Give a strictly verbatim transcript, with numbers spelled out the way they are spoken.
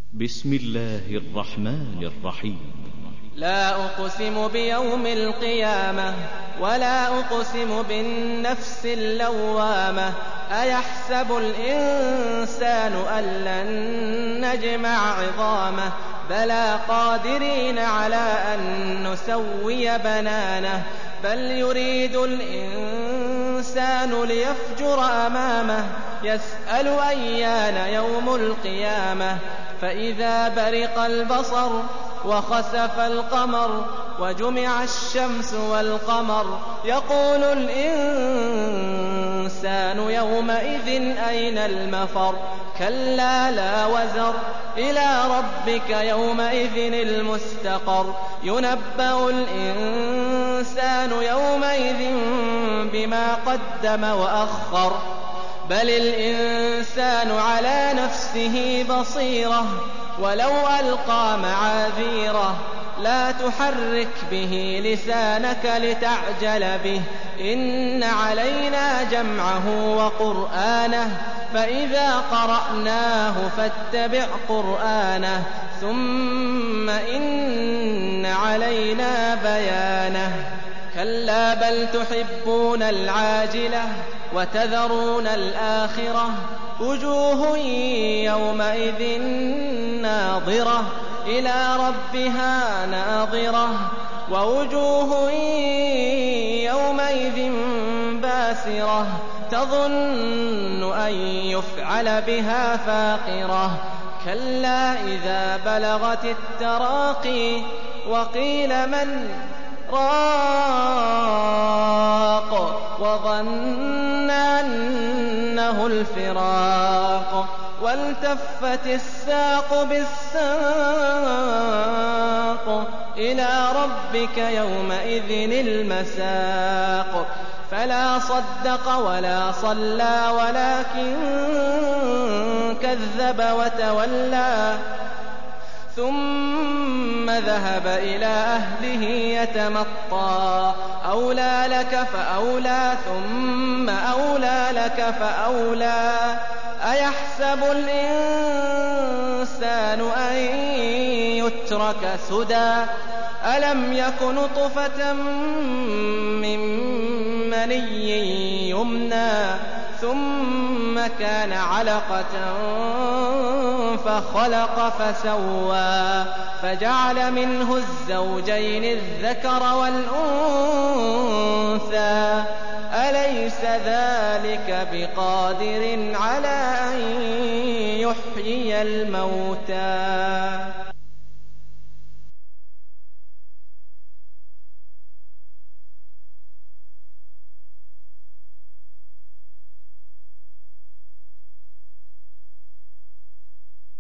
بسم الله الرحمن الرحيم. لا أقسم بيوم القيامة ولا أقسم بالنفس اللوامة أيحسب الإنسان أن لن نجمع عظامه بلى قادرين على أن نسوي بنانه بل يريد الإنسان ليفجر أمامه يسأل أيان يوم القيامة فإذا برق البصر وخسف القمر وجمع الشمس والقمر يقول الإنسان يومئذ أين المفر كلا لا وزر إلى ربك يومئذ المستقر ينبأ الإنسان يومئذ بما قدم وأخر بل الإنسان على نفسه بصيرة ولو ألقى معاذيره لا تحرك به لسانك لتعجل به إن علينا جمعه وقرآنه فإذا قرأناه فاتبع قرآنه ثم إن علينا بيانه كلا بل تحبون العاجلة وتذرون الآخرة وجوه يومئذ ناظرة إلى ربها ناظرة ووجوه يومئذ باسرة تظن أن يفعل بها فاقرة كلا إذا بلغت التراقي وقيل من راق وظن أنه الفراق والتفت الساق بالساق إلى ربك يومئذ المساق فلا صدق ولا صلى ولكن كذب وتولى ثم ذهب إلى أهله يتمطى أولى لك فأولى ثم أولى لك فأولى أيحسب الإنسان أن يترك سدى ألم يك نطفة من مني يمنى ثم كان علقة فخلق فسوى فجعل منه الزوجين الذكر والأنثى أليس ذلك بقادر على أن يحيي الموتى